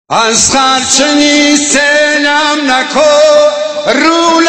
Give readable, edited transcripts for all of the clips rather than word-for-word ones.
از خرچنی سلم نکو رول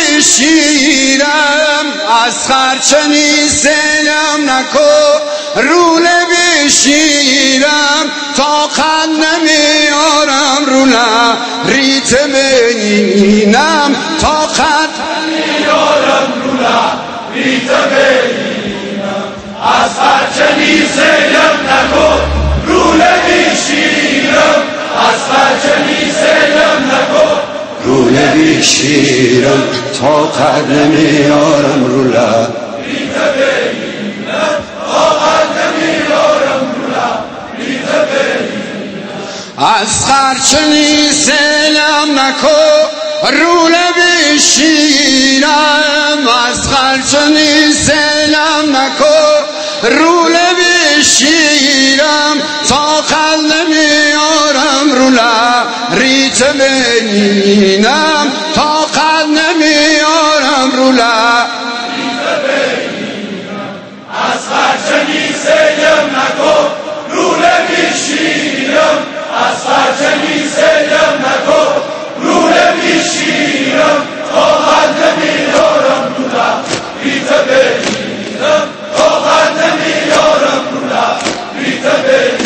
بشیرم، از خرچنی سلم نکو رول بشیرم، تا خد نمیارم رولا ریت بینم، تا خد نمیارم رولا ریت بینم. از خرچنی سلم نکو رول بشیرم، از خرچنی سلم نکو رول بشیرم، تا خد نمیارم رولا ریت بینم، تا خد نمیارم رولا ریت بینم. از خرچنی سلم نکو رول بشیرم، از خرچنی سلم نکو رول بشیرم، تا خد نمیارم رولا ریت بینم، تا خد نمیارم رولا ریت بینم. از خرچنی سلم نکو رول بشیرم، از خرچنی سلم نکو رول بشیرم، تا خد نمیارم رولا ریت بینم، تا خد نمیارم رولا ریت بینم.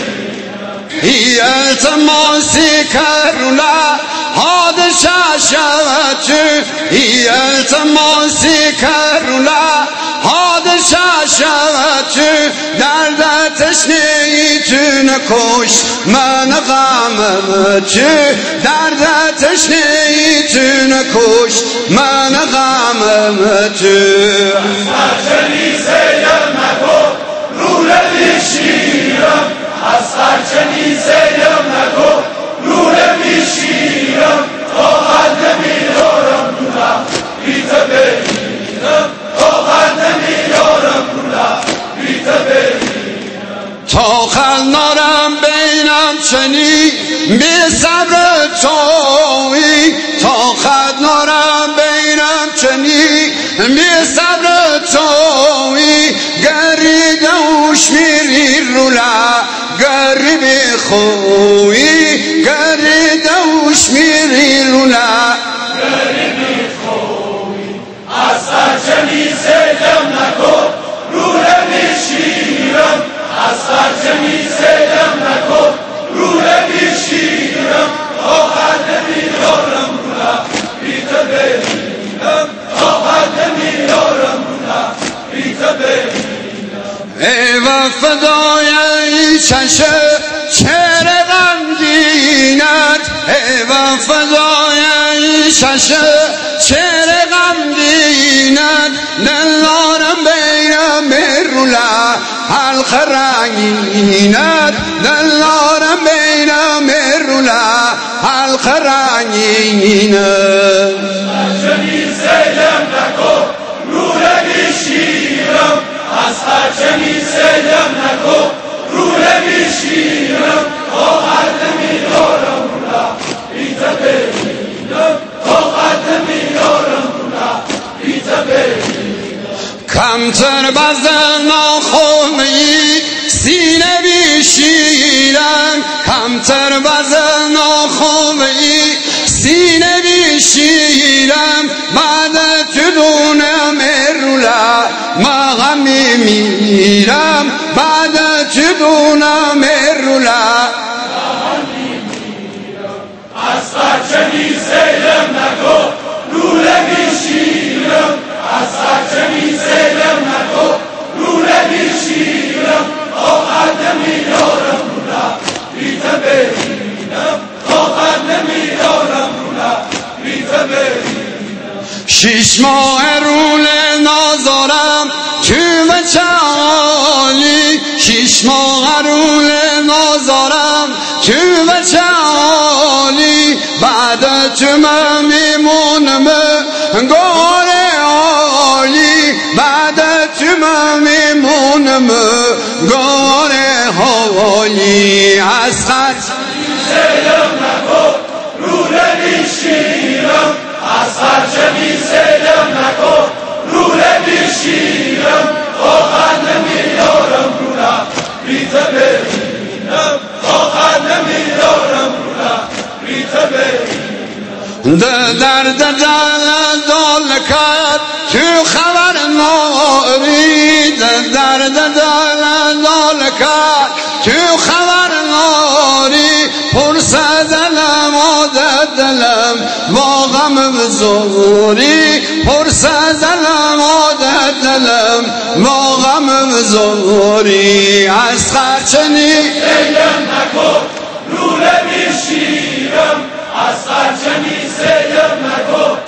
التماسی کرولا حادثه شود، التماسی کرولا حادثه شود، درد تشنه تون کش من غمم، درد تشنه تون کش من غمم. از خرچنی سلم نکو رول بشیرم، از خرچنی سلم نکو رول بشیرم، تا خد نمیارم رولا ریت بینم، تا خد نمیارم رولا ریت بینم. تا خد نارم بینم چنی بی صبر توی، تا خد نارم بینم چنی بی صبر توی، گری دوش میری رولا گری بخوی، گری دوش میری رولا گری بخوی. از خرچنی سلم نکو رول بشیرم، از خرچنی سلم نکو رول بشیرم، تا خد نمیارم رولا ریت بینم، تا خد نمیارم رولا ریت بینم. ای وفادای چشم غمگینت، ای وفادای چشم غمگینت، دلارم بینم رولا حلق رنگینت، دلارم بینم رولا حلق رنگینت. خرچنی سلم نکو رول بشیرم، از خرچنی سلم نکو رول بشیرم، تا خد نمیارم رولا ریت بینم، تا خد نمیارم رولا ریت بینم. کمتر بزن ناخومی سینه بیشیرم، کمتر بزن ناخومی سینه بیشیرم، بعد تو دونم رولا ما غم میمیرم، بعد تو دونم رولا. از خرچنی سلم نکو رول بشیرم، از خرچنی سلم نکو رول بشیرم، تا خد نمیارم رولا ریت بینم، تا خد نمیارم رولا ریت بینم. 6 ماه رول نازارم تو بچه عالی، 6 ماه رول نازارم تو بچه عالی، بعد تو من میمونم گل عالی، بعد تو من میمونم گل عالی. از خرچنی سلم نکو رول بشیرم، از خرچنی سلم نکو رول بشیرم، تا خد نمیارم رولا ریت بینم، تا خد نمیارم رولا درد دل کرد تو خبر ناری درد دل کرد تو خبر ناری پرسه دلم آده دلم با غم بزوری پرسه دلم آده دلم با غم بزوری از خرچنی سیدم نکن رول بیشیرم از خرچنی سیدم نکن